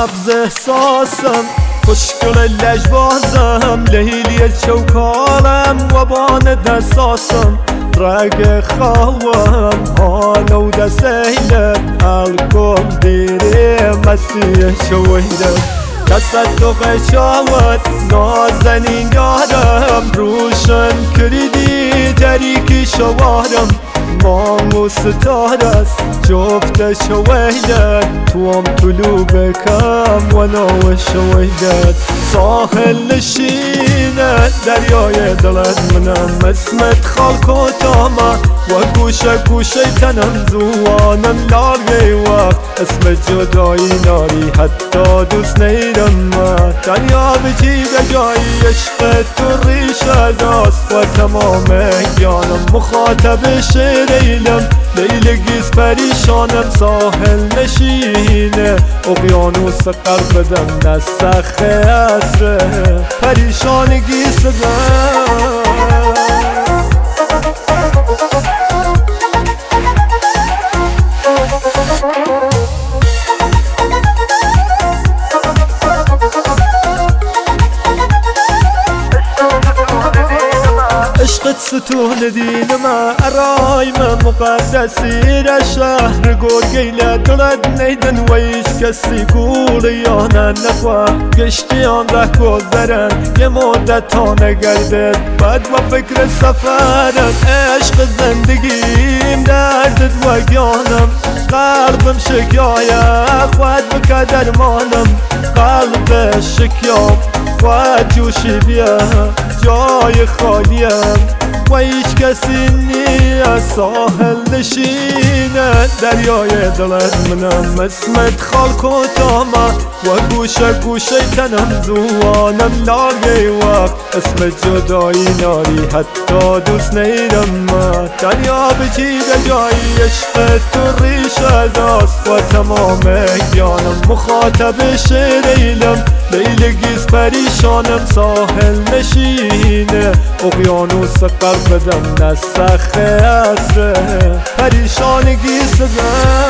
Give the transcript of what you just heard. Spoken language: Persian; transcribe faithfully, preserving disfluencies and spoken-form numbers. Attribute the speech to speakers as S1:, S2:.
S1: نبض احساسم، خوشگل لجبازم، لیلی چوکارم و بان دستاسم، رگ خواهم حالا و دستیلم، الکل دیره مسیح شویدم، دست تو قشاوت نازنین دارم، روشن کردی تریکی شوارم، مامو ستاره است جفت شویدت، توام طلوع بکم و نو شویدت، ساحل نشینه دریای دلت منم، اسمت خاک و تامه و گوشه گوشه تنم، زوانم لاغی وقت اسم جدایی ناری، حتی دوست نیرم من دنیا بجی بجایی، عشق تو ریشه داست و تمام جانم، مخاطب شریلم لیلگیز پریشانم، ساحل نشینه اقیانوس قلبدم، نسخ عصره پریشانگی سدم. عشقت ستون دینما، ارایم مقدسی را شهر گرگیله، دلت نیدن و ایش کسی گولیانه نخوا، گشتیان ره گذرن یه مدت تا نگردد، بد و فکر سفرن، عشق زندگیم دردت و گیانم، قلبم شکایه خود بکه درمانم، قلب شکیام خود جوشی بیا جای خالیم و هیچ کسی نیست، ساحل نشینه دریای دلت منم، اسمت خاک و تامه و گوشه گوشه تنم، زوانم لاغی وقت اسم جدایی ناری، حتی دوست نیرم من دنیا بجی بجایی، عشق تو ریشه داست و تمام جانم، مخاطب شریلم لیلگیز پریشانم، ساحل نشینه اقیانوس قلبدم، نسخ عصره پریشانگی سدم.